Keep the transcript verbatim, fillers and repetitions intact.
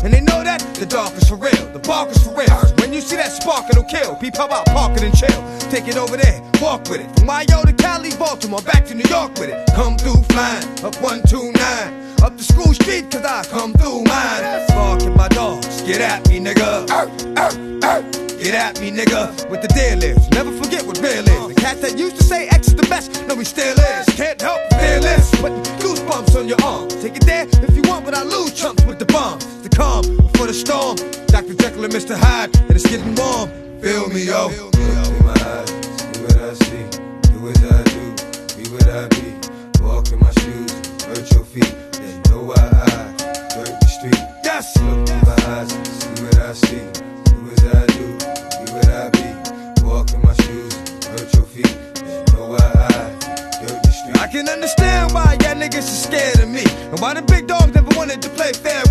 And they know that the dark is for real, the bark is for real. When you see that spark, it'll kill. Peep how about park it and chill. Take it over there, walk with it. From Mayo to Cali, Baltimore, back to New York with it. Come through flying, up one two nine. Up the school street, cause I come through mine. Barking my dogs, get at me, nigga. Get at me, nigga, with the deal is. Never forget what real is. The cats that used to say X is the best, no, he still is. Can't help fearless, putting goosebumps on your arm. Take it there if you want, but I lose chumps with the bombs. The calm before the storm. Doctor Jekyll and Mister Hyde, and it's getting warm. Feel me, yo. Look in my eyes, see what I see. Do as I do, be what I be. Walk in my shoes, hurt your feet. Then know why I dirt the street. Yes. Look in my eyes, see what I see. Do as I do, be what I be. Walk in my shoes, hurt your feet. Then know why I dirt the street. I can understand why y'all niggas are scared of me, and why the big dogs never wanted to play fair